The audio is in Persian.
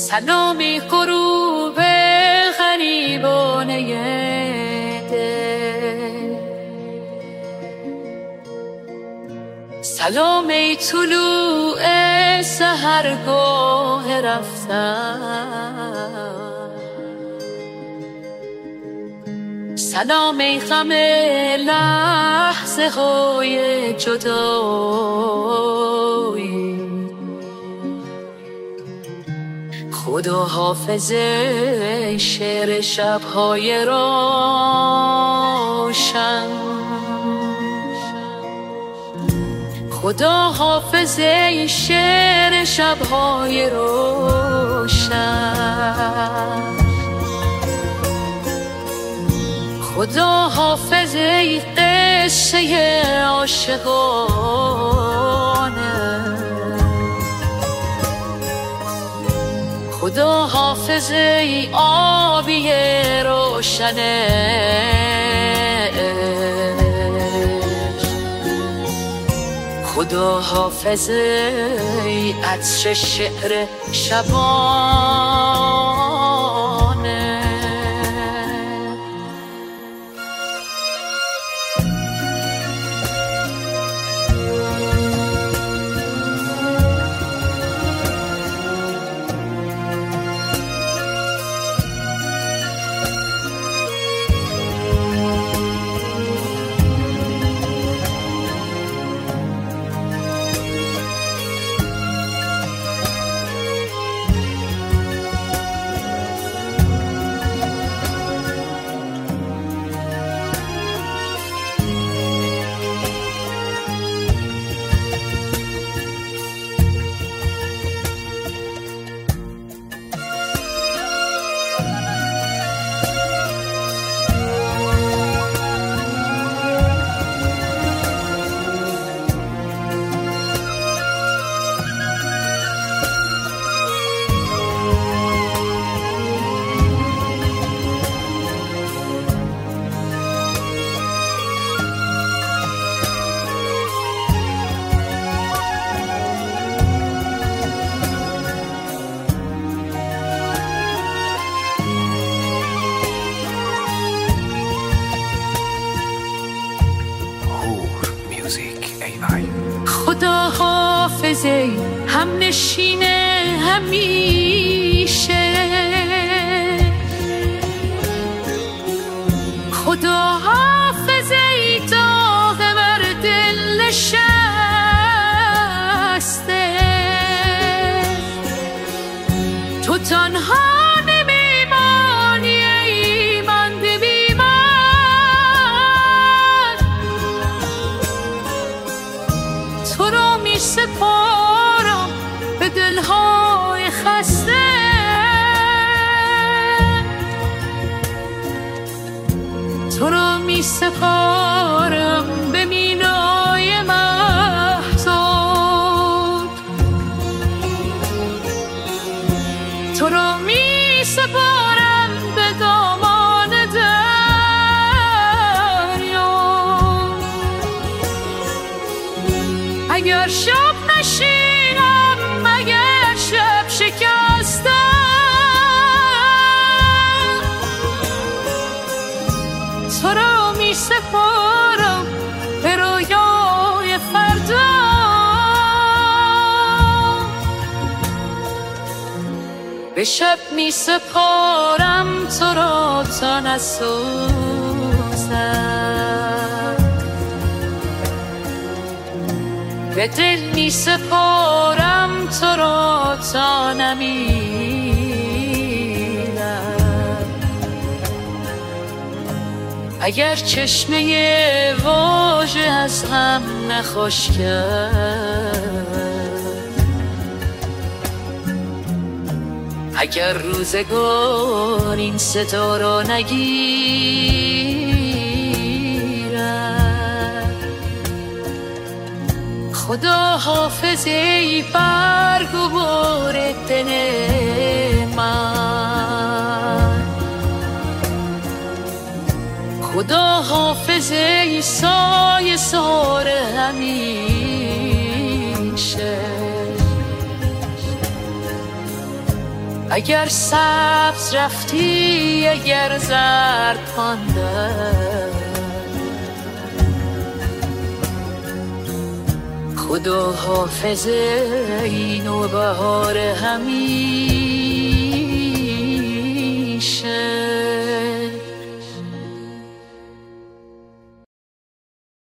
سلامی غروب غریبانه دل، سلام ای طلوع سحرگاه رفتن، سلام ای غم لحظه های جدایی، خدا حافظ شعر شبهای روشن، خدا حافظ شعر شبهای روشن، خدا حافظ ای قصه عاشقانه، خدا حافظ ای آبی روشنه، خدا حافظ ای عطش شعر شبانه. خدا حافظ ای هم نشین همیشه، خدا حافظ ای داغ بر دل نشسته، تو تنها نمیمانی ای مانده بی من، تو رو می سپارم به دلهای خسته، تو رو می سپارم به مینای مهتاب، تو رو می سپارم به دامان دریا، اگر شب نشینم اگر شب شکستم، تو رو می سپارم به رویای فردا، به شب می سپارم تو را تا نسوزم، به دل می سپارم تو را تا نمیرم، اگر چشمه واژه از غم نخوش کرد، اگر روزگار این صدا را نگیرد، خدا حافظ ای برگ و بار دل من، خدا حافظ ای سایه سار همیشه، اگر سبز رفتی اگر زرد مانده، خدا حافظ این و بهار همین